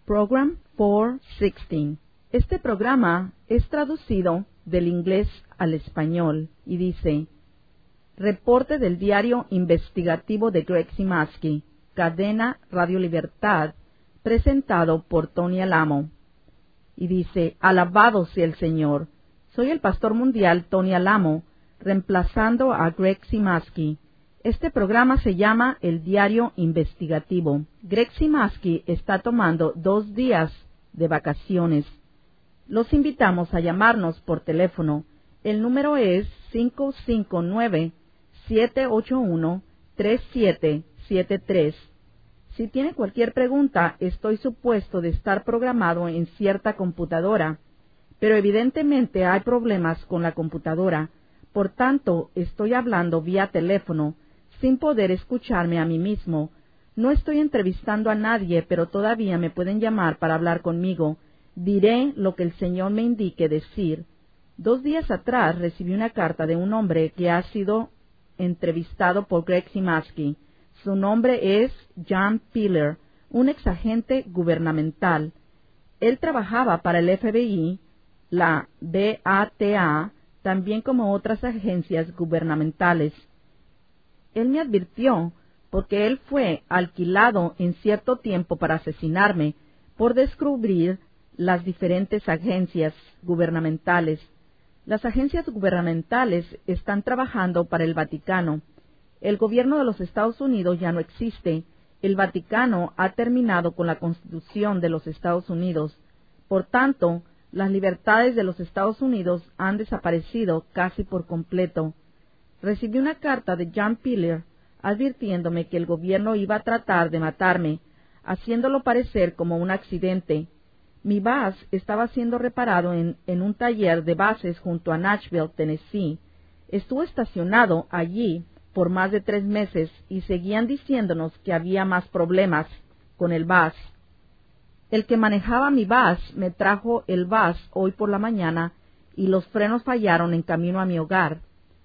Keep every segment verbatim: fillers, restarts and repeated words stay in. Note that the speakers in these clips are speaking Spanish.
Program cuatrocientos dieciséis. Este programa es traducido del inglés al español y dice: Reporte del diario investigativo de Greg Simaski, cadena Radio Libertad, presentado por Tony Alamo. Y dice: Alabado sea el Señor. Soy el pastor mundial Tony Alamo, reemplazando a Greg Simaski. Este programa se llama El Diario Investigativo. Greg Simaski está tomando dos días de vacaciones. Los invitamos a llamarnos por teléfono. El número es cinco cinco nueve, siete ocho uno, tres siete siete tres. Si tiene cualquier pregunta, estoy supuesto de estar programado en cierta computadora, pero evidentemente hay problemas con la computadora. Por tanto, estoy hablando vía teléfono, sin poder escucharme a mí mismo. No estoy entrevistando a nadie, pero todavía me pueden llamar para hablar conmigo. Diré lo que el Señor me indique decir. Dos días atrás recibí una carta de un hombre que ha sido entrevistado por Greg Simaski. Su nombre es John Piller, un exagente gubernamental. Él trabajaba para el F B I, la B A T A, también como otras agencias gubernamentales. Él me advirtió, porque él fue alquilado en cierto tiempo para asesinarme, por descubrir las diferentes agencias gubernamentales. Las agencias gubernamentales están trabajando para el Vaticano. El gobierno de los Estados Unidos ya no existe. El Vaticano ha terminado con la Constitución de los Estados Unidos. Por tanto, las libertades de los Estados Unidos han desaparecido casi por completo. Recibí una carta de John Piller advirtiéndome que el gobierno iba a tratar de matarme, haciéndolo parecer como un accidente. Mi bus estaba siendo reparado en, en un taller de buses junto a Nashville, Tennessee. Estuvo estacionado allí por más de tres meses y seguían diciéndonos que había más problemas con el bus. El que manejaba mi bus me trajo el bus hoy por la mañana y los frenos fallaron en camino a mi hogar.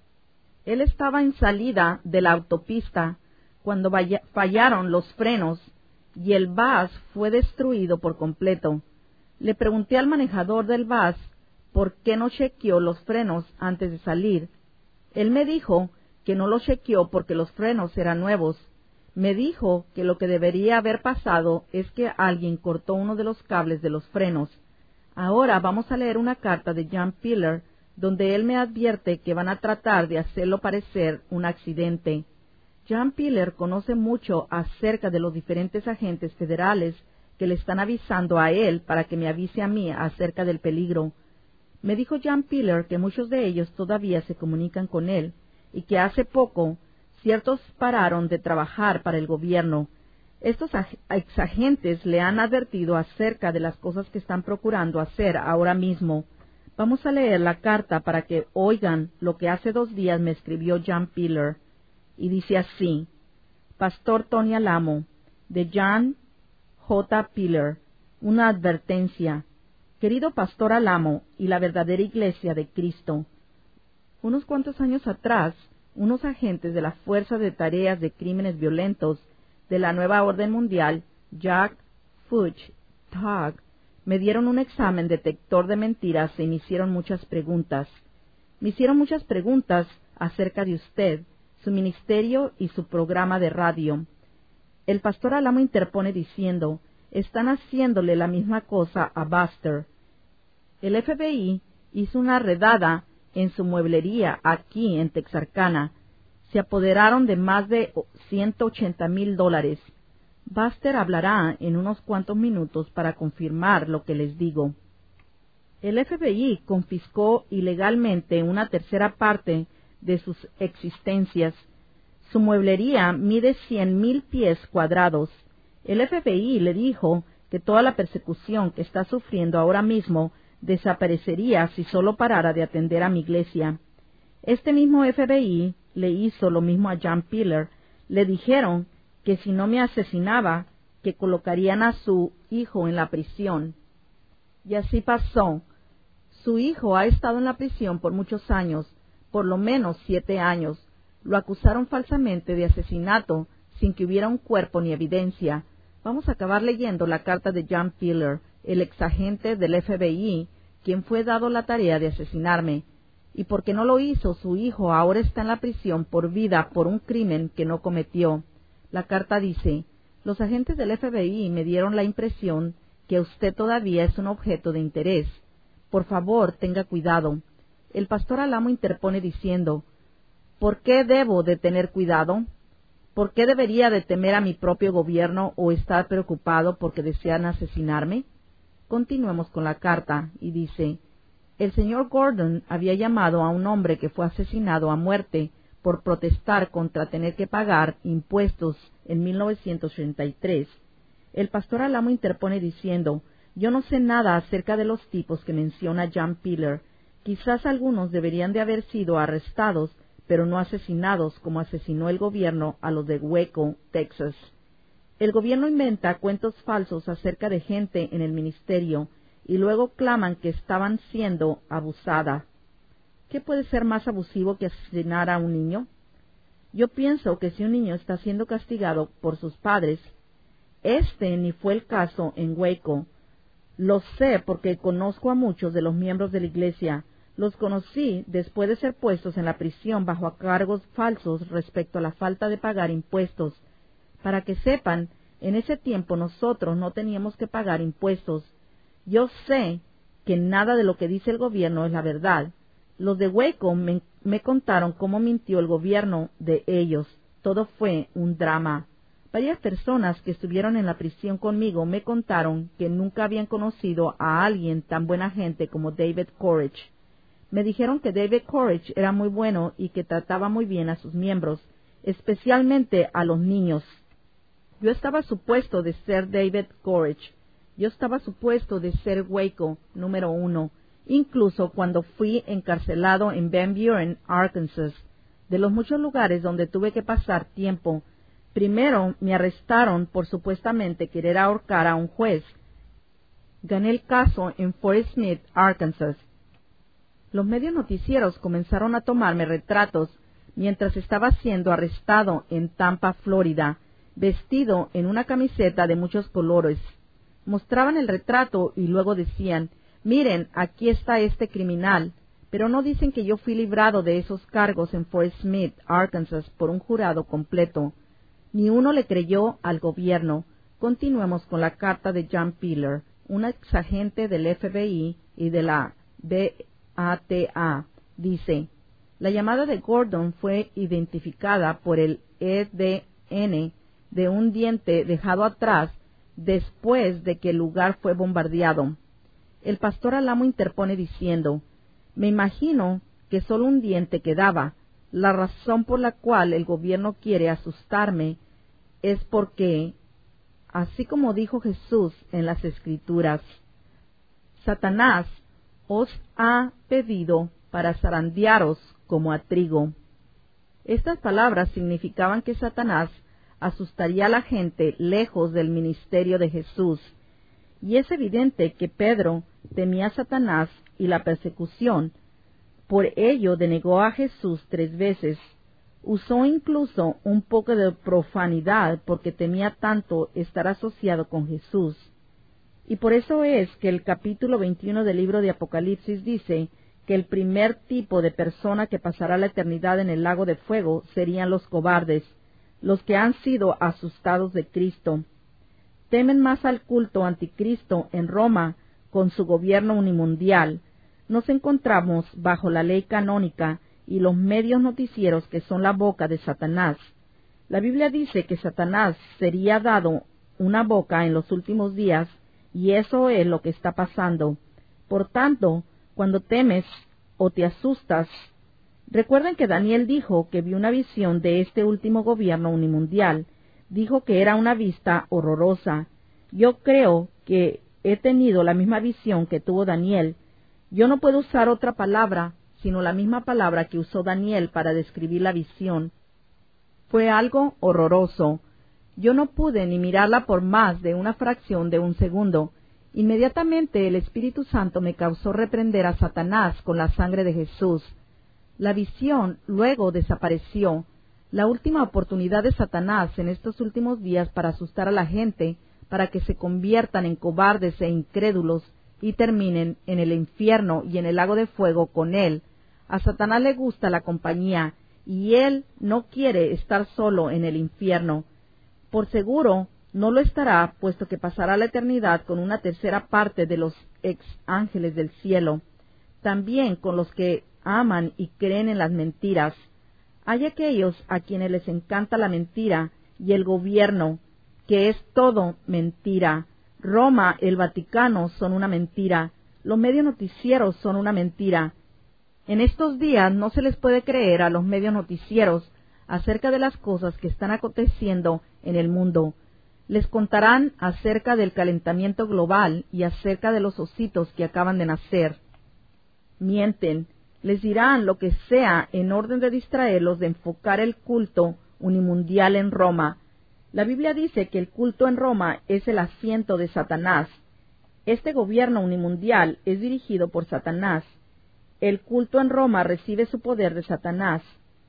Él estaba en salida de la autopista cuando vaya, fallaron los frenos y el bus fue destruido por completo. Le pregunté al manejador del bus por qué no chequeó los frenos antes de salir. Él me dijo que no los chequeó porque los frenos eran nuevos. Me dijo que lo que debería haber pasado es que alguien cortó uno de los cables de los frenos. Ahora vamos a leer una carta de John Piller, donde él me advierte que van a tratar de hacerlo parecer un accidente. John Piller conoce mucho acerca de los diferentes agentes federales que le están avisando a él para que me avise a mí acerca del peligro. Me dijo John Piller que muchos de ellos todavía se comunican con él y que hace poco ciertos pararon de trabajar para el gobierno. Estos exagentes le han advertido acerca de las cosas que están procurando hacer ahora mismo. Vamos a leer la carta para que oigan lo que hace dos días me escribió John Piller. Y dice así: Pastor Tony Alamo, de John J. Piller, una advertencia. Querido Pastor Alamo y la verdadera Iglesia de Cristo, unos cuantos años atrás, unos agentes de la Fuerza de Tareas de Crímenes Violentos de la Nueva Orden Mundial, Jack Fuchs Tag, me dieron un examen detector de mentiras y me hicieron muchas preguntas. Me hicieron muchas preguntas acerca de usted, su ministerio y su programa de radio. El pastor Alamo interpone diciendo: están haciéndole la misma cosa a Buster. El F B I hizo una redada en su mueblería aquí en Texarkana. Se apoderaron de más de ciento ochenta mil dólares. Buster hablará en unos cuantos minutos para confirmar lo que les digo. El F B I confiscó ilegalmente una tercera parte de sus existencias. Su mueblería mide cien mil pies cuadrados. El F B I le dijo que toda la persecución que está sufriendo ahora mismo desaparecería si solo parara de atender a mi iglesia. Este mismo F B I le hizo lo mismo a John Piller. Le dijeron que si no me asesinaba, que colocarían a su hijo en la prisión. Y así pasó. Su hijo ha estado en la prisión por muchos años, por lo menos siete años. Lo acusaron falsamente de asesinato, sin que hubiera un cuerpo ni evidencia. Vamos a acabar leyendo la carta de John Peeler, el exagente del F B I, quien fue dado la tarea de asesinarme. Y porque no lo hizo, su hijo ahora está en la prisión por vida por un crimen que no cometió. La carta dice: los agentes del F B I me dieron la impresión que usted todavía es un objeto de interés. Por favor, tenga cuidado. El pastor Alamo interpone diciendo: ¿por qué debo de tener cuidado? ¿Por qué debería de temer a mi propio gobierno o estar preocupado porque desean asesinarme? Continuemos con la carta, y dice: el señor Gordon había llamado a un hombre que fue asesinado a muerte por protestar contra tener que pagar impuestos en mil novecientos treinta y tres. El pastor Alamo interpone diciendo: yo no sé nada acerca de los tipos que menciona John Peeler. Quizás algunos deberían de haber sido arrestados, pero no asesinados como asesinó el gobierno a los de Waco, Texas. El gobierno inventa cuentos falsos acerca de gente en el ministerio y luego claman que estaban siendo abusada. ¿Qué puede ser más abusivo que asesinar a un niño? Yo pienso que si un niño está siendo castigado por sus padres, este ni fue el caso en Waco. Lo sé porque conozco a muchos de los miembros de la iglesia. Los conocí después de ser puestos en la prisión bajo cargos falsos respecto a la falta de pagar impuestos. Para que sepan, en ese tiempo nosotros no teníamos que pagar impuestos. Yo sé que nada de lo que dice el gobierno es la verdad. Los de Waco me, me contaron cómo mintió el gobierno de ellos. Todo fue un drama. Varias personas que estuvieron en la prisión conmigo me contaron que nunca habían conocido a alguien tan buena gente como David Courage. Me dijeron que David Courage era muy bueno y que trataba muy bien a sus miembros, especialmente a los niños. Yo estaba supuesto de ser David Courage. Yo estaba supuesto de ser Waco número uno, incluso cuando fui encarcelado en Van Buren, Arkansas. De los muchos lugares donde tuve que pasar tiempo, primero me arrestaron por supuestamente querer ahorcar a un juez. Gané el caso en Fort Smith, Arkansas. Los medios noticieros comenzaron a tomarme retratos mientras estaba siendo arrestado en Tampa, Florida, vestido en una camiseta de muchos colores. Mostraban el retrato y luego decían: miren, aquí está este criminal, pero no dicen que yo fui librado de esos cargos en Fort Smith, Arkansas, por un jurado completo. Ni uno le creyó al gobierno. Continuemos con la carta de John Peeler, un exagente del F B I y de la B A T A. Dice: la llamada de Gordon fue identificada por el E D N de un diente dejado atrás después de que el lugar fue bombardeado. El pastor Alamo interpone diciendo: me imagino que solo un diente quedaba. La razón por la cual el gobierno quiere asustarme es porque, así como dijo Jesús en las Escrituras, Satanás os ha pedido para zarandearos como a trigo. Estas palabras significaban que Satanás asustaría a la gente lejos del ministerio de Jesús. Y es evidente que Pedro temía a Satanás y la persecución. Por ello denegó a Jesús tres veces. Usó incluso un poco de profanidad porque temía tanto estar asociado con Jesús. Y por eso es que el capítulo veintiuno del libro de Apocalipsis dice que el primer tipo de persona que pasará la eternidad en el lago de fuego serían los cobardes, los que han sido asustados de Cristo. Temen más al culto anticristo en Roma con su gobierno unimundial. Nos encontramos bajo la ley canónica y los medios noticieros que son la boca de Satanás. La Biblia dice que Satanás sería dado una boca en los últimos días, y eso es lo que está pasando. Por tanto, cuando temes o te asustas, recuerden que Daniel dijo que vio una visión de este último gobierno unimundial. Dijo que era una vista horrorosa. Yo creo que he tenido la misma visión que tuvo Daniel. Yo no puedo usar otra palabra, sino la misma palabra que usó Daniel para describir la visión. Fue algo horroroso. Yo no pude ni mirarla por más de una fracción de un segundo. Inmediatamente el Espíritu Santo me causó reprender a Satanás con la sangre de Jesús. La visión luego desapareció. La última oportunidad de Satanás en estos últimos días para asustar a la gente para que se conviertan en cobardes e incrédulos y terminen en el infierno y en el lago de fuego con él. A Satanás le gusta la compañía, y él no quiere estar solo en el infierno. Por seguro, no lo estará, puesto que pasará la eternidad con una tercera parte de los ex ángeles del cielo, también con los que aman y creen en las mentiras. Hay aquellos a quienes les encanta la mentira y el gobierno, que es todo mentira. Roma, el Vaticano son una mentira. Los medios noticieros son una mentira. En estos días no se les puede creer a los medios noticieros acerca de las cosas que están aconteciendo en el mundo. Les contarán acerca del calentamiento global y acerca de los ositos que acaban de nacer. Mienten, les dirán lo que sea en orden de distraerlos de enfocar el culto unimundial en Roma. La Biblia dice que el culto en Roma es el asiento de Satanás. Este gobierno unimundial es dirigido por Satanás. El culto en Roma recibe su poder de Satanás.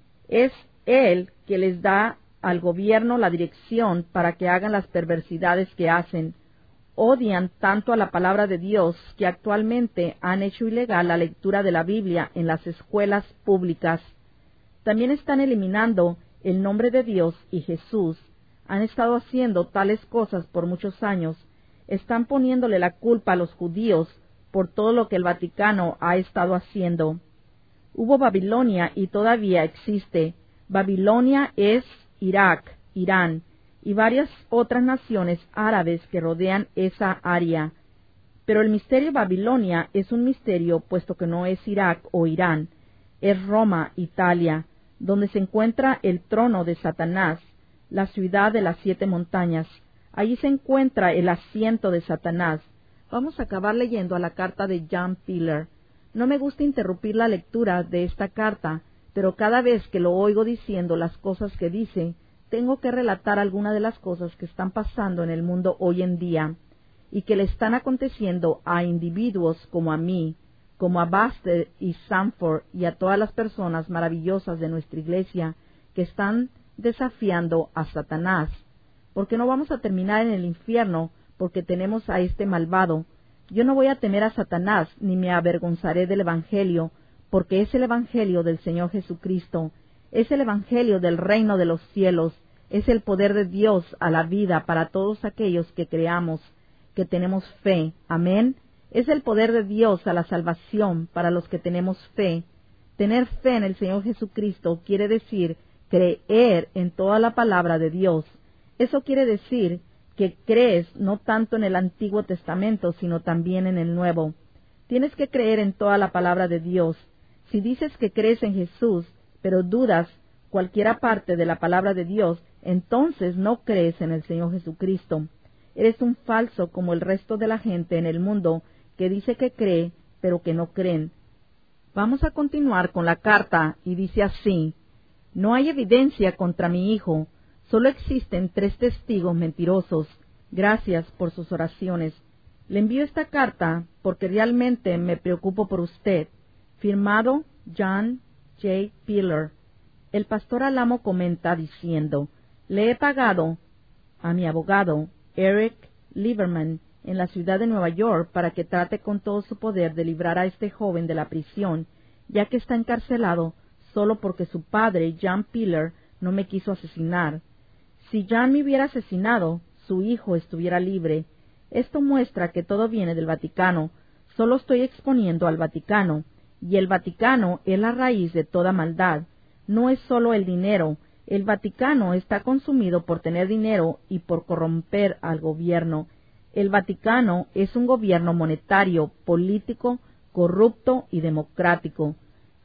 Es él que les da al gobierno la dirección para que hagan las perversidades que hacen. Odian tanto a la palabra de Dios que actualmente han hecho ilegal la lectura de la Biblia en las escuelas públicas. También están eliminando el nombre de Dios y Jesús. Han estado haciendo tales cosas por muchos años. Están poniéndole la culpa a los judíos por todo lo que el Vaticano ha estado haciendo. Hubo Babilonia y todavía existe. Babilonia es Irak, Irán y varias otras naciones árabes que rodean esa área. Pero el misterio Babilonia es un misterio puesto que no es Irak o Irán, es Roma, Italia, donde se encuentra el trono de Satanás, la ciudad de las siete montañas. Allí se encuentra el asiento de Satanás. Vamos a acabar leyendo a la carta de John Pilar. No me gusta interrumpir la lectura de esta carta, pero cada vez que lo oigo diciendo las cosas que dice, tengo que relatar algunas de las cosas que están pasando en el mundo hoy en día y que le están aconteciendo a individuos como a mí, como a Buster y Sanford y a todas las personas maravillosas de nuestra iglesia que están desafiando a Satanás. Porque no vamos a terminar en el infierno porque tenemos a este malvado. Yo no voy a temer a Satanás ni me avergonzaré del Evangelio, porque es el Evangelio del Señor Jesucristo, es el Evangelio del reino de los cielos, es el poder de Dios a la vida para todos aquellos que creamos, que tenemos fe. Amén. Es el poder de Dios a la salvación para los que tenemos fe. Tener fe en el Señor Jesucristo quiere decir creer en toda la palabra de Dios. Eso quiere decir que crees no tanto en el Antiguo Testamento, sino también en el Nuevo. Tienes que creer en toda la palabra de Dios. Si dices que crees en Jesús, pero dudas cualquiera parte de la palabra de Dios, entonces no crees en el Señor Jesucristo. Eres un falso como el resto de la gente en el mundo que dice que cree, pero que no creen. Vamos a continuar con la carta y dice así: no hay evidencia contra mi hijo, solo existen tres testigos mentirosos. Gracias por sus oraciones. Le envío esta carta porque realmente me preocupo por usted. Firmado John J. Pilar. El pastor Alamo comenta diciendo: le he pagado a mi abogado Eric Lieberman en la ciudad de Nueva York para que trate con todo su poder de librar a este joven de la prisión, ya que está encarcelado solo porque su padre, John Pilar, no me quiso asesinar. Si John me hubiera asesinado, su hijo estuviera libre. Esto muestra que todo viene del Vaticano. Solo estoy exponiendo al Vaticano, y el Vaticano es la raíz de toda maldad. No es solo el dinero. El Vaticano está consumido por tener dinero y por corromper al gobierno. El Vaticano es un gobierno monetario, político, corrupto y democrático.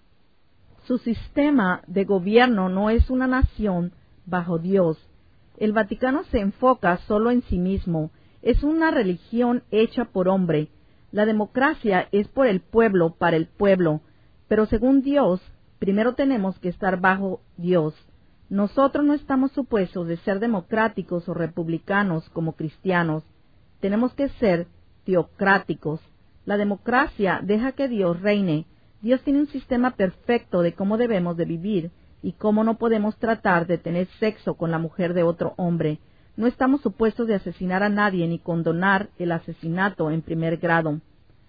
Su sistema de gobierno no es una nación bajo Dios. El Vaticano se enfoca solo en sí mismo. Es una religión hecha por hombre. La democracia es por el pueblo, para el pueblo. Pero según Dios, primero tenemos que estar bajo Dios. Nosotros no estamos supuestos de ser democráticos o republicanos como cristianos. Tenemos que ser teocráticos. La democracia deja que Dios reine. Dios tiene un sistema perfecto de cómo debemos de vivir y cómo no podemos tratar de tener sexo con la mujer de otro hombre. No estamos supuestos de asesinar a nadie ni condonar el asesinato en primer grado.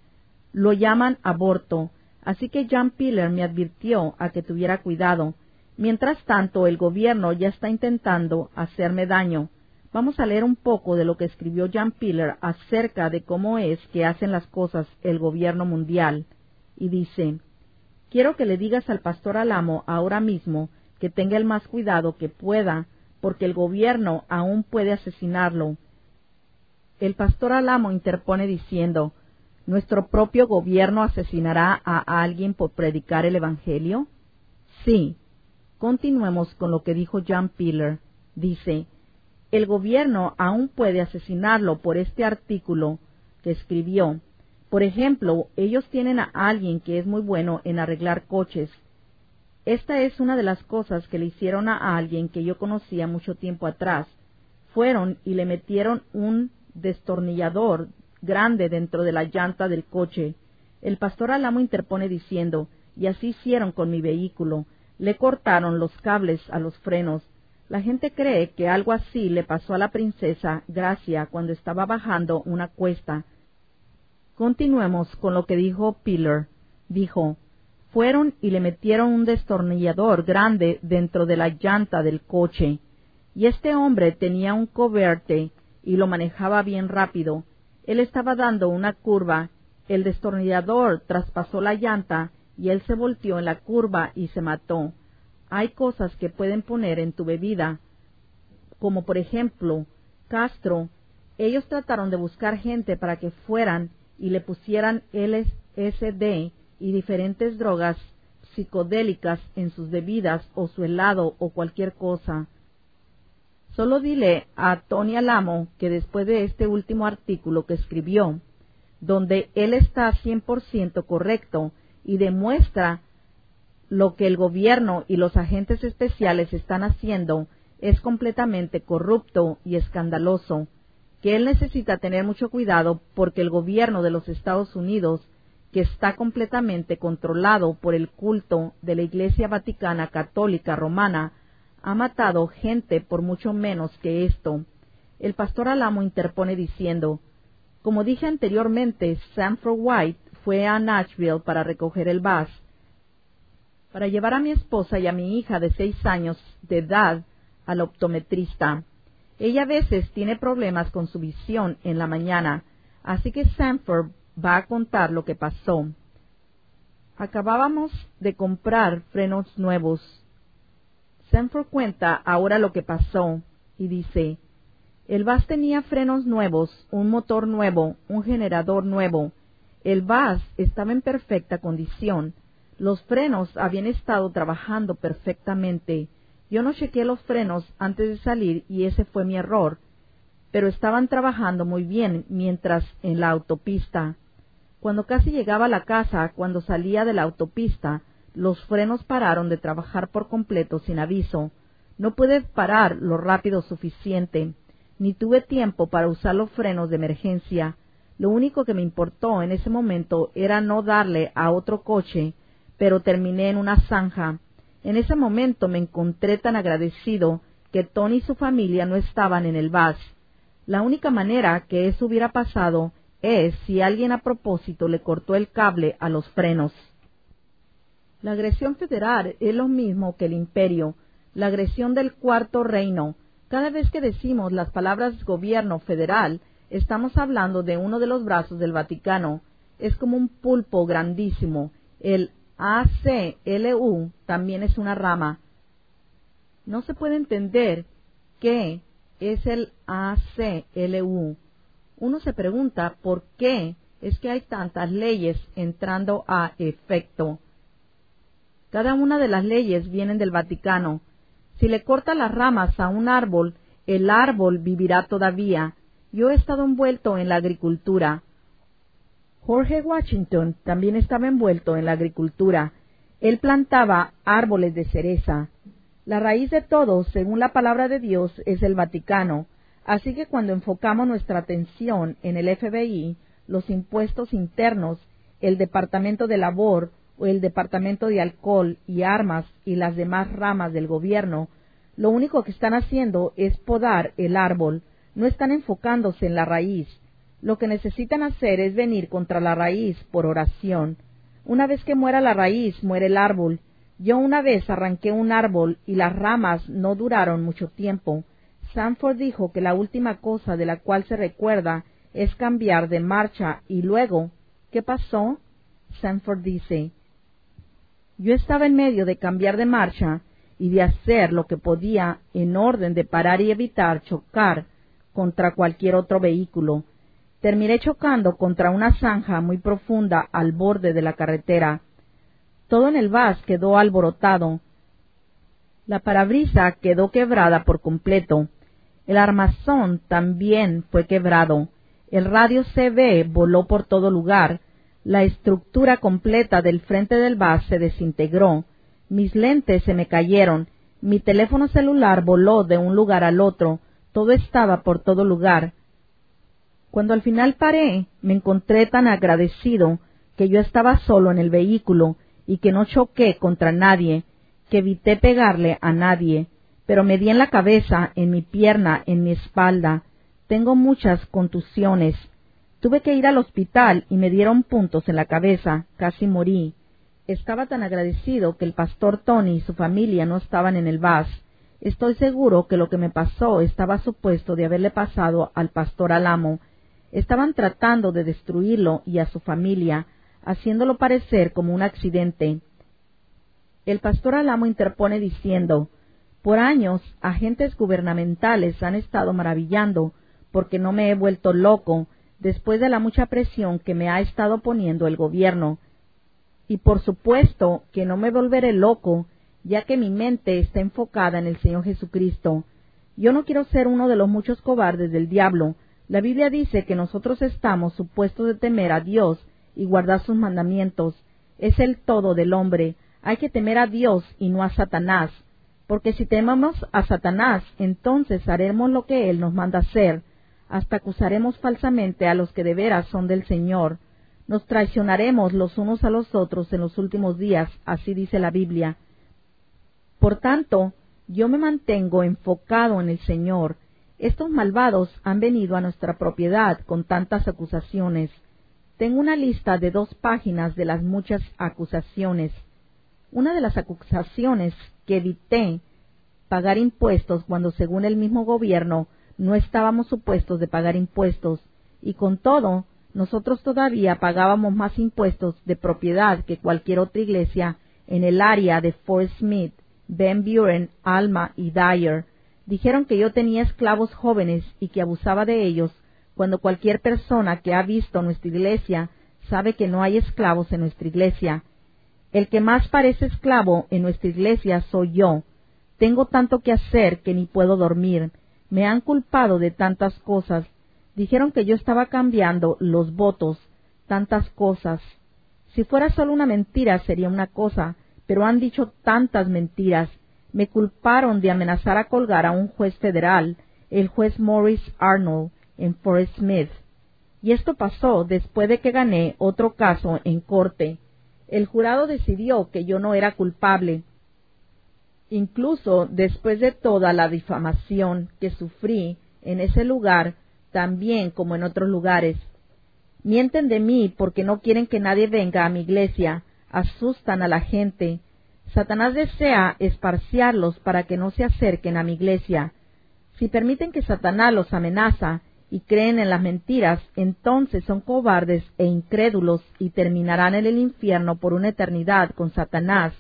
Lo llaman aborto, así que John Piller me advirtió a que tuviera cuidado. Mientras tanto, el gobierno ya está intentando hacerme daño. Vamos a leer un poco de lo que escribió John Piller acerca de cómo es que hacen las cosas el gobierno mundial. Y dice: quiero que le digas al pastor Alamo ahora mismo que tenga el más cuidado que pueda, porque el gobierno aún puede asesinarlo. El pastor Alamo interpone diciendo: ¿nuestro propio gobierno asesinará a alguien por predicar el evangelio? Sí. Continuemos con lo que dijo John Piller. Dice: el gobierno aún puede asesinarlo por este artículo que escribió. Por ejemplo, ellos tienen a alguien que es muy bueno en arreglar coches. Esta es una de las cosas que le hicieron a alguien que yo conocía mucho tiempo atrás. Fueron y le metieron un destornillador grande dentro de la llanta del coche. El pastor Alamo interpone diciendo: y así hicieron con mi vehículo. Le cortaron los cables a los frenos. La gente cree que algo así le pasó a la princesa Gracia cuando estaba bajando una cuesta. Continuemos con lo que dijo Piller. Dijo: fueron y le metieron un destornillador grande dentro de la llanta del coche. Y este hombre tenía un coverte y lo manejaba bien rápido. Él estaba dando una curva. El destornillador traspasó la llanta y él se volteó en la curva y se mató. Hay cosas que pueden poner en tu bebida, como por ejemplo, Castro. Ellos trataron de buscar gente para que fueran y le pusieran L S D y diferentes drogas psicodélicas en sus bebidas o su helado o cualquier cosa. Solo dile a Tony Alamo que después de este último artículo que escribió, donde él está cien por ciento correcto y demuestra lo que el gobierno y los agentes especiales están haciendo es completamente corrupto y escandaloso, que él necesita tener mucho cuidado porque el gobierno de los Estados Unidos, que está completamente controlado por el culto de la Iglesia Vaticana Católica Romana, ha matado gente por mucho menos que esto. El pastor Alamo interpone diciendo: como dije anteriormente, Sanford White fue a Nashville para recoger el bus, para llevar a mi esposa y a mi hija de seis años de edad al optometrista. Ella a veces tiene problemas con su visión en la mañana, así que Sanford va a contar lo que pasó. Acabábamos de comprar frenos nuevos. Sanford cuenta ahora lo que pasó y dice: el bus tenía frenos nuevos, un motor nuevo, un generador nuevo. El bus estaba en perfecta condición. Los frenos habían estado trabajando perfectamente. Yo no chequeé los frenos antes de salir y ese fue mi error, pero estaban trabajando muy bien mientras en la autopista. Cuando casi llegaba a la casa, cuando salía de la autopista, los frenos pararon de trabajar por completo sin aviso. No pude parar lo rápido suficiente, ni tuve tiempo para usar los frenos de emergencia. Lo único que me importó en ese momento era no darle a otro coche, pero terminé en una zanja. En ese momento me encontré tan agradecido que Tony y su familia no estaban en el bus. La única manera que eso hubiera pasado es si alguien a propósito le cortó el cable a los frenos. La agresión federal es lo mismo que el imperio, la agresión del cuarto reino. Cada vez que decimos las palabras gobierno federal, estamos hablando de uno de los brazos del Vaticano. Es como un pulpo grandísimo. El A C L U también es una rama. No se puede entender qué es el A C L U. Uno se pregunta por qué es que hay tantas leyes entrando a efecto. Cada una de las leyes vienen del Vaticano. Si le corta las ramas a un árbol, el árbol vivirá todavía. Yo he estado envuelto en la agricultura. Jorge Washington también estaba envuelto en la agricultura. Él plantaba árboles de cereza. La raíz de todo, según la palabra de Dios, es el Vaticano. Así que cuando enfocamos nuestra atención en el F B I, los impuestos internos, el Departamento de Labor o el Departamento de Alcohol y Armas y las demás ramas del gobierno, Lo único que están haciendo es podar el árbol, no están enfocándose en la raíz. Lo que necesitan hacer es venir contra la raíz por oración. Una vez que muera la raíz, muere el árbol. Yo una vez arranqué un árbol y las ramas no duraron mucho tiempo. Sanford dijo que la última cosa de la cual se recuerda es cambiar de marcha y luego, ¿qué pasó? Sanford dice, yo estaba en medio de cambiar de marcha y de hacer lo que podía en orden de parar y evitar chocar contra cualquier otro vehículo. Terminé chocando contra una zanja muy profunda al borde de la carretera. Todo en el bus quedó alborotado. La parabrisa quedó quebrada por completo. El armazón también fue quebrado. El radio C B voló por todo lugar. La estructura completa del frente del bus se desintegró. Mis lentes se me cayeron. Mi teléfono celular voló de un lugar al otro. Todo estaba por todo lugar. Cuando al final paré, me encontré tan agradecido que yo estaba solo en el vehículo y que no choqué contra nadie, que evité pegarle a nadie, pero me di en la cabeza, en mi pierna, en mi espalda. Tengo muchas contusiones. Tuve que ir al hospital y me dieron puntos en la cabeza. Casi morí. Estaba tan agradecido que el pastor Tony y su familia no estaban en el bus. Estoy seguro que lo que me pasó estaba supuesto de haberle pasado al pastor Alamo. Estaban tratando de destruirlo y a su familia, haciéndolo parecer como un accidente. El pastor Alamo interpone diciendo, por años, agentes gubernamentales han estado maravillando porque no me he vuelto loco después de la mucha presión que me ha estado poniendo el gobierno. Y por supuesto que no me volveré loco, ya que mi mente está enfocada en el Señor Jesucristo. Yo no quiero ser uno de los muchos cobardes del diablo. La Biblia dice que nosotros estamos supuestos de temer a Dios y guardar sus mandamientos. Es el todo del hombre. Hay que temer a Dios y no a Satanás, porque si tememos a Satanás, entonces haremos lo que él nos manda hacer, hasta acusaremos falsamente a los que de veras son del Señor. Nos traicionaremos los unos a los otros en los últimos días, así dice la Biblia. Por tanto, yo me mantengo enfocado en el Señor. Estos malvados han venido a nuestra propiedad con tantas acusaciones. Tengo una lista de dos páginas de las muchas acusaciones. Una de las acusaciones que evité pagar impuestos cuando según el mismo gobierno no estábamos supuestos de pagar impuestos, y con todo, nosotros todavía pagábamos más impuestos de propiedad que cualquier otra iglesia en el área de Fort Smith, Ben Buren, Alma y Dyer. Dijeron que yo tenía esclavos jóvenes y que abusaba de ellos, cuando cualquier persona que ha visto nuestra iglesia sabe que no hay esclavos en nuestra iglesia. El que más parece esclavo en nuestra iglesia soy yo. Tengo tanto que hacer que ni puedo dormir. Me han culpado de tantas cosas. Dijeron que yo estaba cambiando los votos, tantas cosas. Si fuera solo una mentira sería una cosa, pero han dicho tantas mentiras. Me culparon de amenazar a colgar a un juez federal, el juez Morris Arnold, en Fort Smith. Y esto pasó después de que gané otro caso en corte. El jurado decidió que yo no era culpable. Incluso después de toda la difamación que sufrí en ese lugar, también como en otros lugares. Mienten de mí porque no quieren que nadie venga a mi iglesia, asustan a la gente. Satanás desea esparciarlos para que no se acerquen a mi iglesia. Si permiten que Satanás los amenaza y creen en las mentiras, entonces son cobardes e incrédulos y terminarán en el infierno por una eternidad con Satanás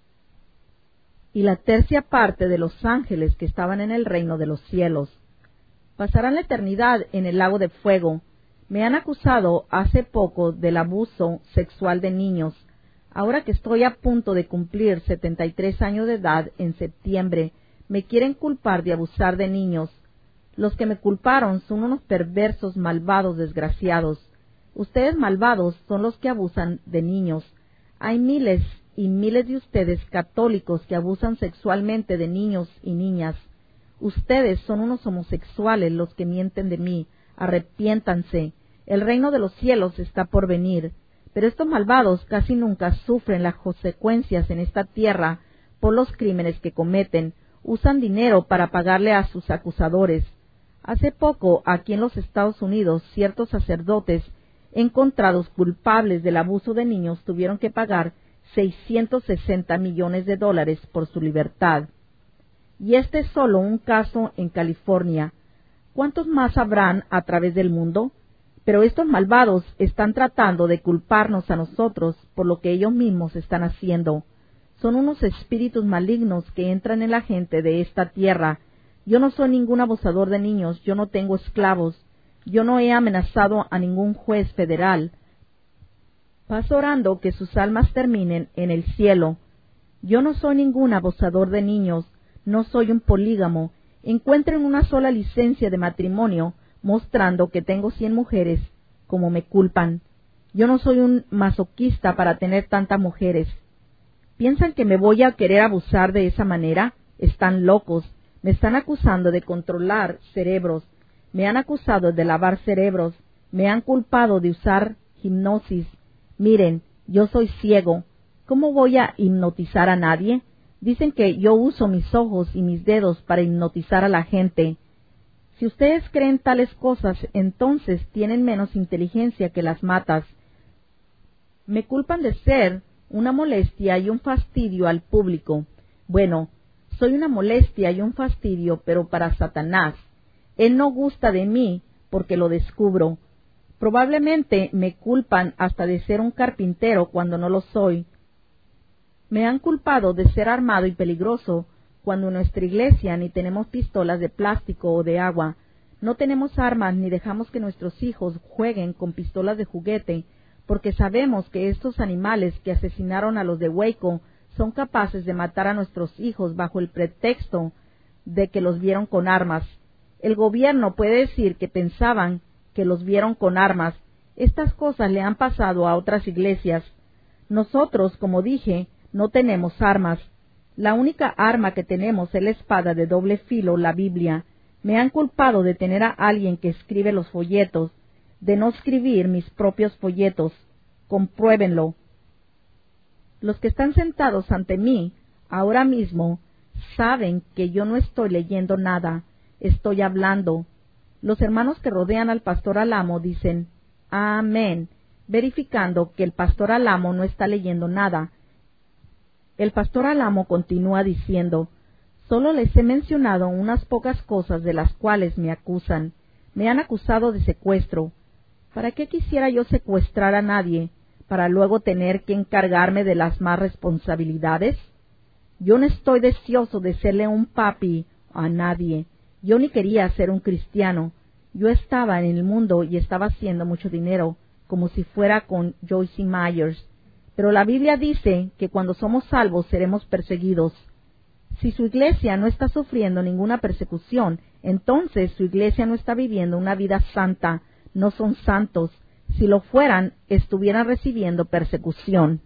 y la tercia parte de los ángeles que estaban en el reino de los cielos. Pasarán la eternidad en el lago de fuego. Me han acusado hace poco del abuso sexual de niños. Ahora que estoy a punto de cumplir setenta y tres años de edad en septiembre, me quieren culpar de abusar de niños. Los que me culparon son unos perversos, malvados, desgraciados. Ustedes malvados son los que abusan de niños. Hay miles y miles de ustedes católicos que abusan sexualmente de niños y niñas. Ustedes son unos homosexuales los que mienten de mí. Arrepiéntanse. El reino de los cielos está por venir. Pero estos malvados casi nunca sufren las consecuencias en esta tierra por los crímenes que cometen. usan dinero para pagarle a sus acusadores. Hace poco, aquí en los Estados Unidos, ciertos sacerdotes encontrados culpables del abuso de niños tuvieron que pagar seiscientos sesenta millones de dólares por su libertad. Y este es solo un caso en California. ¿Cuántos más habrán a través del mundo? Pero estos malvados están tratando de culparnos a nosotros por lo que ellos mismos están haciendo. Son unos espíritus malignos que entran en la gente de esta tierra. Yo no soy ningún abusador de niños, yo no tengo esclavos, yo no he amenazado a ningún juez federal. Paso orando que sus almas terminen en el cielo. Yo no soy ningún abusador de niños, no soy un polígamo. Encuentren una sola licencia de matrimonio mostrando que tengo cien mujeres, como me culpan. Yo no soy un masoquista para tener tantas mujeres. ¿Piensan que me voy a querer abusar de esa manera? Están locos. Me están acusando de controlar cerebros. Me han acusado de lavar cerebros. Me han culpado de usar hipnosis. Miren, yo soy ciego. ¿Cómo voy a hipnotizar a nadie? Dicen que yo uso mis ojos y mis dedos para hipnotizar a la gente. Si ustedes creen tales cosas, entonces tienen menos inteligencia que las matas. Me culpan de ser una molestia y un fastidio al público. Bueno, soy una molestia y un fastidio, pero para Satanás. Él no gusta de mí porque lo descubro. Probablemente me culpan hasta de ser un carpintero cuando no lo soy. Me han culpado de ser armado y peligroso cuando en nuestra iglesia ni tenemos pistolas de plástico o de agua. No tenemos armas ni dejamos que nuestros hijos jueguen con pistolas de juguete, porque sabemos que estos animales que asesinaron a los de Waco son capaces de matar a nuestros hijos bajo el pretexto de que los vieron con armas. El gobierno puede decir que pensaban que los vieron con armas. Estas cosas le han pasado a otras iglesias. Nosotros, como dije, no tenemos armas. La única arma que tenemos es la espada de doble filo, la Biblia. Me han culpado de tener a alguien que escribe los folletos, de no escribir mis propios folletos. Compruébenlo. Los que están sentados ante mí ahora mismo saben que yo no estoy leyendo nada, estoy hablando. Los hermanos que rodean al pastor Alamo dicen amén, verificando que el pastor Alamo no está leyendo nada. El pastor Alamo continúa diciendo, solo les he mencionado unas pocas cosas de las cuales me acusan. Me han acusado de secuestro. ¿Para qué quisiera yo secuestrar a nadie, para luego tener que encargarme de las más responsabilidades? Yo no estoy deseoso de serle un papi a nadie. Yo ni quería ser un cristiano. Yo estaba en el mundo y estaba haciendo mucho dinero, como si fuera con Joyce Myers. Pero la Biblia dice que cuando somos salvos seremos perseguidos. Si su iglesia no está sufriendo ninguna persecución, entonces su iglesia no está viviendo una vida santa, no son santos. Si lo fueran, estuvieran recibiendo persecución.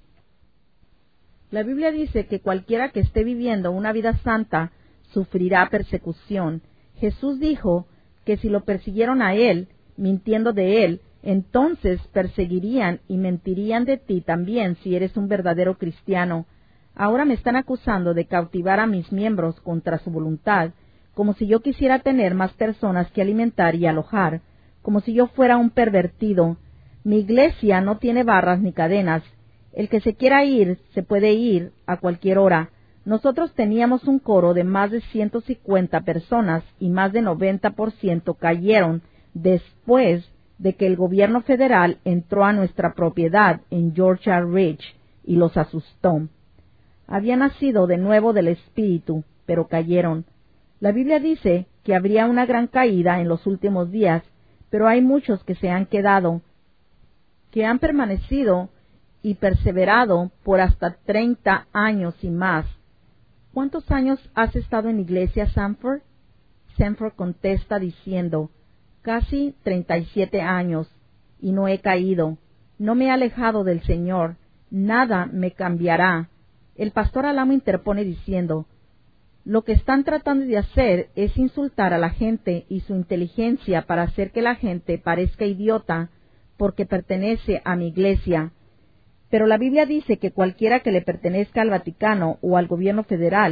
La Biblia dice que cualquiera que esté viviendo una vida santa sufrirá persecución. Jesús dijo que si lo persiguieron a él, mintiendo de él, entonces perseguirían y mentirían de ti también si eres un verdadero cristiano. Ahora me están acusando de cautivar a mis miembros contra su voluntad, como si yo quisiera tener más personas que alimentar y alojar, como si yo fuera un pervertido. Mi iglesia no tiene barras ni cadenas. El que se quiera ir, se puede ir a cualquier hora. Nosotros teníamos un coro de más de ciento cincuenta personas y más de noventa por ciento cayeron después de que el gobierno federal entró a nuestra propiedad en Georgia Ridge y los asustó. Habían nacido de nuevo del Espíritu, pero cayeron. La Biblia dice que habría una gran caída en los últimos días, pero hay muchos que se han quedado, que han permanecido y perseverado por hasta treinta años y más. ¿Cuántos años has estado en iglesia, Sanford? Sanford contesta diciendo, casi treinta y siete años, y no he caído, no me he alejado del Señor, nada me cambiará. El pastor Alamo interpone diciendo, lo que están tratando de hacer es insultar a la gente y su inteligencia para hacer que la gente parezca idiota porque pertenece a mi iglesia. Pero la Biblia dice que cualquiera que le pertenezca al Vaticano o al gobierno federal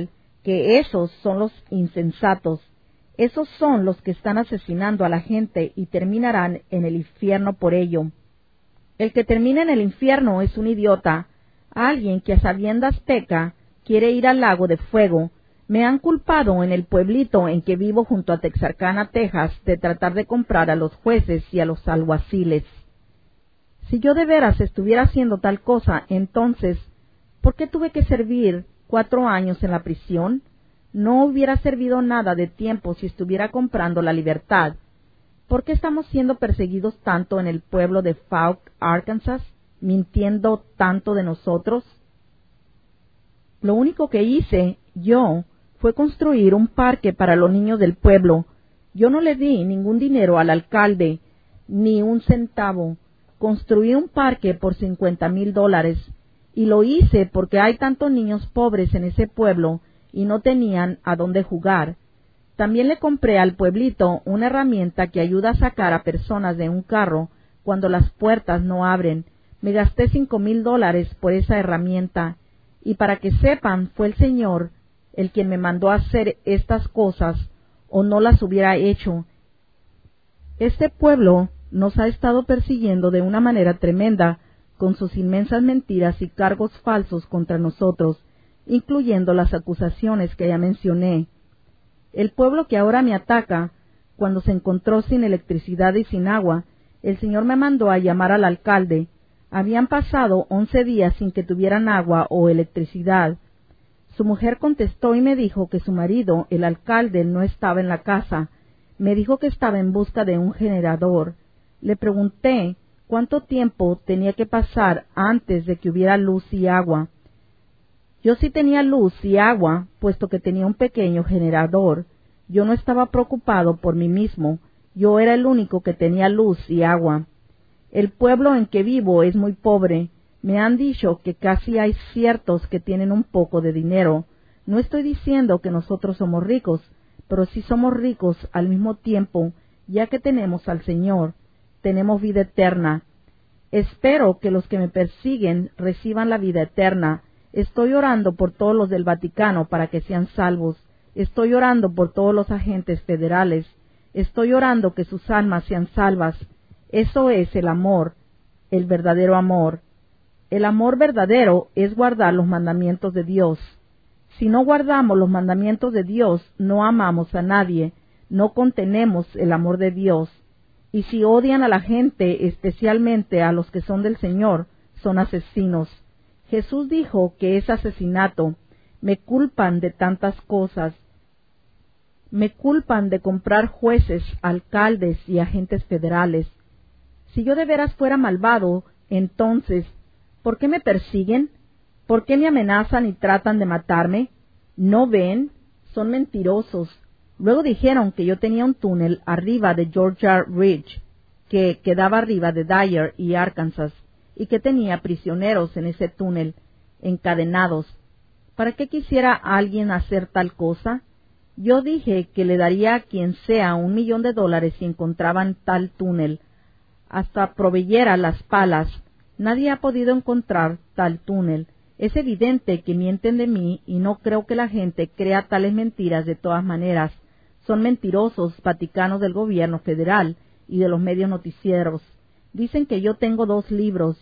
que esos son los insensatos. Esos son los que están asesinando a la gente y terminarán en el infierno por ello. El que termina en el infierno es un idiota, alguien que a sabiendas peca, quiere ir al lago de fuego. Me han culpado en el pueblito en que vivo junto a Texarkana, Texas, de tratar de comprar a los jueces y a los alguaciles. Si yo de veras estuviera haciendo tal cosa, entonces, ¿por qué tuve que servir cuatro años en la prisión? No hubiera servido nada de tiempo si estuviera comprando la libertad. ¿Por qué estamos siendo perseguidos tanto en el pueblo de Fouke, Arkansas, mintiendo tanto de nosotros? Lo único que hice, yo, fue construir un parque para los niños del pueblo. Yo no le di ningún dinero al alcalde, ni un centavo. Construí un parque por cincuenta mil dólares, y lo hice porque hay tantos niños pobres en ese pueblo y no tenían a dónde jugar. También le compré al pueblito una herramienta que ayuda a sacar a personas de un carro cuando las puertas no abren. Me gasté cinco mil dólares por esa herramienta, y para que sepan, fue el Señor el quien me mandó a hacer estas cosas, o no las hubiera hecho. Este pueblo nos ha estado persiguiendo de una manera tremenda, con sus inmensas mentiras y cargos falsos contra nosotros, incluyendo las acusaciones que ya mencioné. El pueblo que ahora me ataca, cuando se encontró sin electricidad y sin agua, el Señor me mandó a llamar al alcalde. Habían pasado once días sin que tuvieran agua o electricidad. Su mujer contestó y me dijo que su marido, el alcalde, no estaba en la casa. Me dijo que estaba en busca de un generador. Le pregunté cuánto tiempo tenía que pasar antes de que hubiera luz y agua. Yo sí tenía luz y agua, puesto que tenía un pequeño generador. Yo no estaba preocupado por mí mismo. Yo era el único que tenía luz y agua. El pueblo en que vivo es muy pobre. Me han dicho que casi hay ciertos que tienen un poco de dinero. No estoy diciendo que nosotros somos ricos, pero sí somos ricos al mismo tiempo, ya que tenemos al Señor. Tenemos vida eterna. Espero que los que me persiguen reciban la vida eterna. Estoy orando por todos los del Vaticano para que sean salvos. Estoy orando por todos los agentes federales. Estoy orando que sus almas sean salvas. Eso es el amor, el verdadero amor. El amor verdadero es guardar los mandamientos de Dios. Si no guardamos los mandamientos de Dios, no amamos a nadie, no contenemos el amor de Dios. Y si odian a la gente, especialmente a los que son del Señor, son asesinos. Jesús dijo que es asesinato. Me culpan de tantas cosas. Me culpan de comprar jueces, alcaldes y agentes federales. Si yo de veras fuera malvado, entonces, ¿por qué me persiguen? ¿Por qué me amenazan y tratan de matarme? ¿No ven? Son mentirosos. Luego dijeron que yo tenía un túnel arriba de Georgia Ridge, que quedaba arriba de Dyer y Arkansas, y que tenía prisioneros en ese túnel, encadenados. ¿Para qué quisiera alguien hacer tal cosa? Yo dije que le daría a quien sea un millón de dólares si encontraban tal túnel, hasta proveyera las palas. Nadie ha podido encontrar tal túnel. Es evidente que mienten de mí y no creo que la gente crea tales mentiras de todas maneras. Son mentirosos vaticanos del gobierno federal y de los medios noticieros. Dicen que yo tengo dos libros.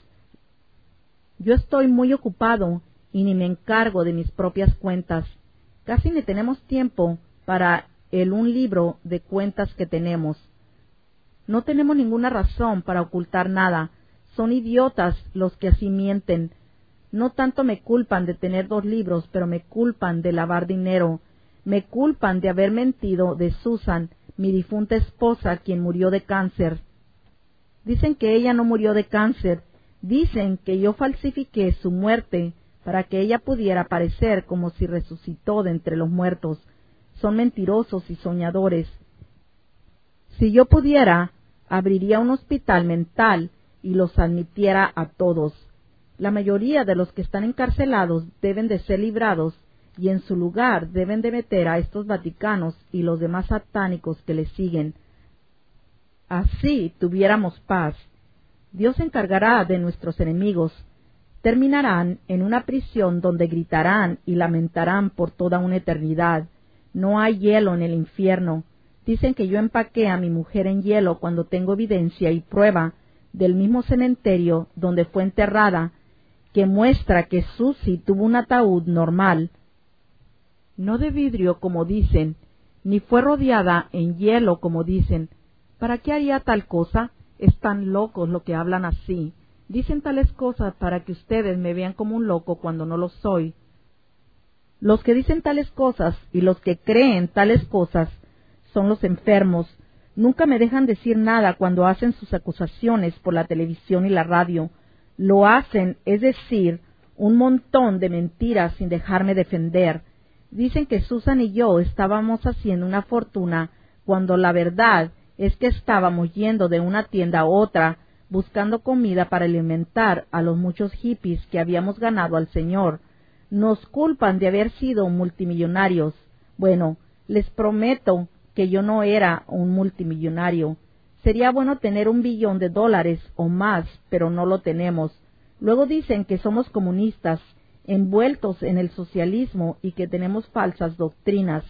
Yo estoy muy ocupado y ni me encargo de mis propias cuentas. Casi ni tenemos tiempo para el un libro de cuentas que tenemos. No tenemos ninguna razón para ocultar nada. Son idiotas los que así mienten. No tanto me culpan de tener dos libros, pero me culpan de lavar dinero. Me culpan de haber mentido de Susan, mi difunta esposa, quien murió de cáncer. Dicen que ella no murió de cáncer. Dicen que yo falsifiqué su muerte para que ella pudiera parecer como si resucitó de entre los muertos. Son mentirosos y soñadores. Si yo pudiera, abriría un hospital mental y los admitiera a todos. La mayoría de los que están encarcelados deben de ser librados y en su lugar deben de meter a estos vaticanos y los demás satánicos que les siguen. Así tuviéramos paz. Dios se encargará de nuestros enemigos. terminarán en una prisión donde gritarán y lamentarán por toda una eternidad. No hay hielo en el infierno. Dicen que yo empaqué a mi mujer en hielo cuando tengo evidencia y prueba del mismo cementerio donde fue enterrada, que muestra que Susie tuvo un ataúd normal, no de vidrio como dicen, ni fue rodeada en hielo como dicen. ¿Para qué haría tal cosa? Están locos los que hablan así. Dicen tales cosas para que ustedes me vean como un loco cuando no lo soy. Los que dicen tales cosas y los que creen tales cosas son los enfermos. Nunca me dejan decir nada cuando hacen sus acusaciones por la televisión y la radio. Lo hacen, es decir, un montón de mentiras sin dejarme defender. Dicen que Susan y yo estábamos haciendo una fortuna cuando la verdad es que estábamos yendo de una tienda a otra buscando comida para alimentar a los muchos hippies que habíamos ganado al Señor. Nos culpan de haber sido multimillonarios. Bueno, les prometo que yo no era un multimillonario. Sería bueno tener un billón de dólares o más, pero no lo tenemos. Luego dicen que somos comunistas, envueltos en el socialismo y que tenemos falsas doctrinas.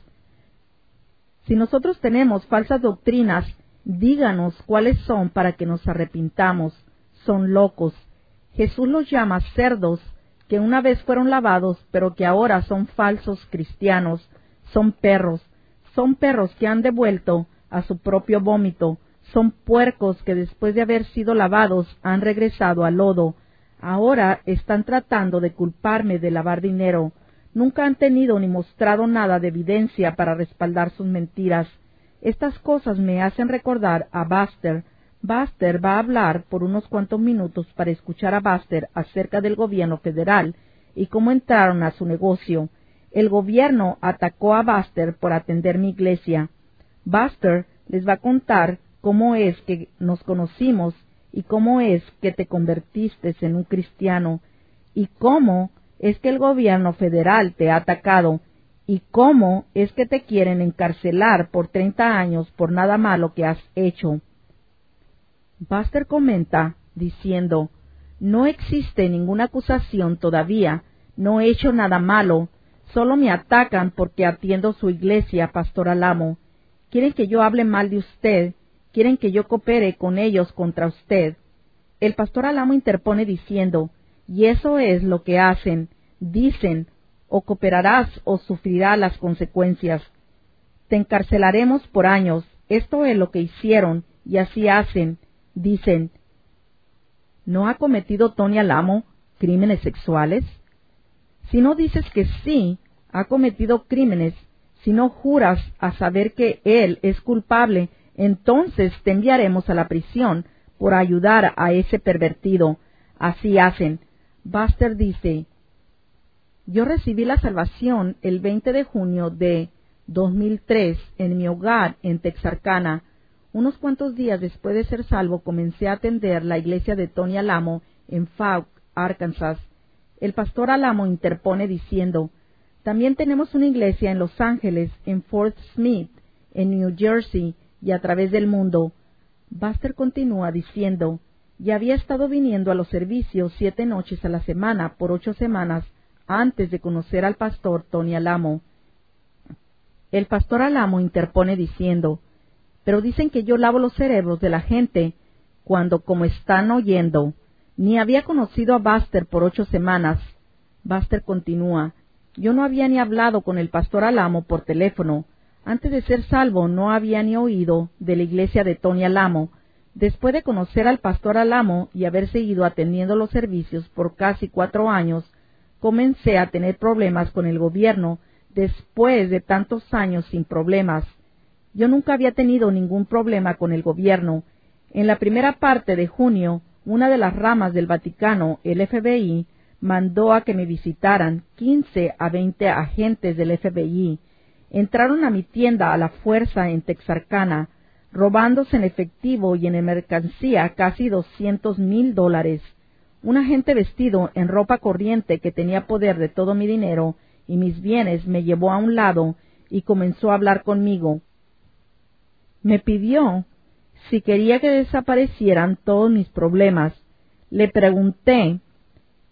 Si nosotros tenemos falsas doctrinas, díganos cuáles son para que nos arrepintamos. Son locos. Jesús los llama cerdos, que una vez fueron lavados, pero que ahora son falsos cristianos. Son perros. Son perros que han devuelto a su propio vómito. Son puercos que después de haber sido lavados han regresado al lodo. Ahora están tratando de culparme de lavar dinero. Nunca han tenido ni mostrado nada de evidencia para respaldar sus mentiras. Estas cosas me hacen recordar a Buster. Buster va a hablar por unos cuantos minutos para escuchar a Buster acerca del gobierno federal y cómo entraron a su negocio. El gobierno atacó a Buster por atender mi iglesia. Buster les va a contar cómo es que nos conocimos y cómo es que te convertiste en un cristiano, y cómo es que el gobierno federal te ha atacado, y cómo es que te quieren encarcelar por treinta años por nada malo que has hecho. Buster comenta diciendo, no existe ninguna acusación todavía, no he hecho nada malo, solo me atacan porque atiendo su iglesia, Pastor Alamo. Quieren que yo hable mal de usted, quieren que yo coopere con ellos contra usted. El Pastor Alamo interpone diciendo, y eso es lo que hacen, dicen, o cooperarás o sufrirás las consecuencias. Te encarcelaremos por años, esto es lo que hicieron, y así hacen, dicen. ¿No ha cometido Tony Alamo crímenes sexuales? Si no dices que sí, ha cometido crímenes, si no juras a saber que él es culpable, entonces te enviaremos a la prisión por ayudar a ese pervertido. Así hacen. Buster dice, yo recibí la salvación el veinte de junio de dos mil tres en mi hogar en Texarkana. Unos cuantos días después de ser salvo comencé a atender la iglesia de Tony Alamo en Fouke, Arkansas. El pastor Alamo interpone diciendo, también tenemos una iglesia en Los Ángeles, en Fort Smith, en New Jersey, y a través del mundo. Buster continúa diciendo, ya había estado viniendo a los servicios siete noches a la semana por ocho semanas antes de conocer al pastor Tony Alamo. El pastor Alamo interpone diciendo, pero dicen que yo lavo los cerebros de la gente cuando, como están oyendo, ni había conocido a Buster por ocho semanas. Buster continúa, yo no había ni hablado con el pastor Alamo por teléfono. Antes de ser salvo no había ni oído de la iglesia de Tony Alamo. Después de conocer al pastor Alamo y haber seguido atendiendo los servicios por casi cuatro años, comencé a tener problemas con el gobierno después de tantos años sin problemas. Yo nunca había tenido ningún problema con el gobierno. En la primera parte de junio, una de las ramas del Vaticano, el F B I, mandó a que me visitaran quince a veinte agentes del F B I. Entraron a mi tienda a la fuerza en Texarkana, robándose en efectivo y en mercancía casi doscientos mil dólares. Un agente vestido en ropa corriente que tenía poder de todo mi dinero y mis bienes me llevó a un lado y comenzó a hablar conmigo. Me pidió si quería que desaparecieran todos mis problemas. Le pregunté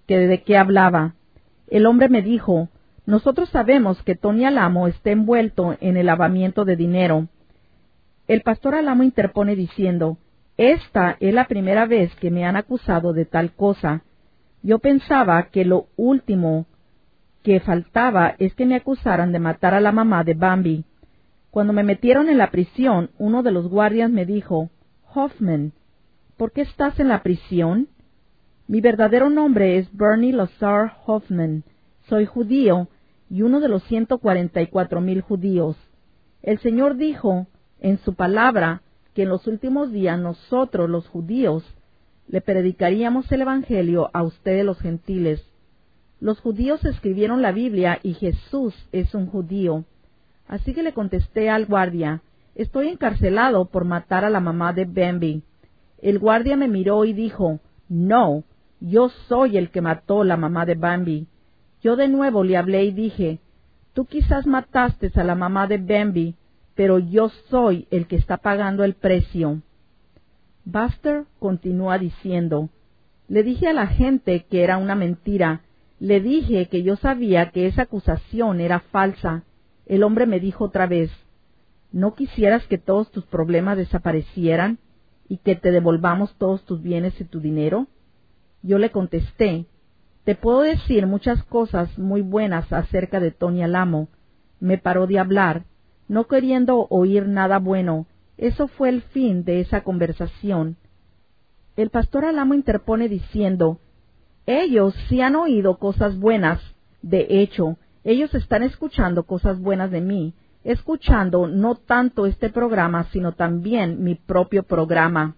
que de qué hablaba. El hombre me dijo, nosotros sabemos que Tony Alamo está envuelto en el lavamiento de dinero. El pastor Alamo interpone diciendo, esta es la primera vez que me han acusado de tal cosa. Yo pensaba que lo último que faltaba es que me acusaran de matar a la mamá de Bambi. Cuando me metieron en la prisión, uno de los guardias me dijo, Hoffman, ¿por qué estás en la prisión? Mi verdadero nombre es Bernie Lazar Hoffman. Soy judío y uno de los ciento cuarenta y cuatro mil judíos. El Señor dijo en su palabra que en los últimos días nosotros, los judíos, le predicaríamos el Evangelio a ustedes los gentiles. Los judíos escribieron la Biblia y Jesús es un judío. Así que le contesté al guardia, estoy encarcelado por matar a la mamá de Bambi. El guardia me miró y dijo, no, yo soy el que mató a la mamá de Bambi. Yo de nuevo le hablé y dije, tú quizás mataste a la mamá de Bambi, pero yo soy el que está pagando el precio. Buster continúa diciendo, le dije a la gente que era una mentira, le dije que yo sabía que esa acusación era falsa. El hombre me dijo otra vez, ¿no quisieras que todos tus problemas desaparecieran y que te devolvamos todos tus bienes y tu dinero? Yo le contesté, te puedo decir muchas cosas muy buenas acerca de Tony Alamo. Me paró de hablar, no queriendo oír nada bueno. Eso fue el fin de esa conversación. El pastor Alamo interpone diciendo, ellos sí han oído cosas buenas. De hecho, ellos están escuchando cosas buenas de mí, escuchando no tanto este programa, sino también mi propio programa.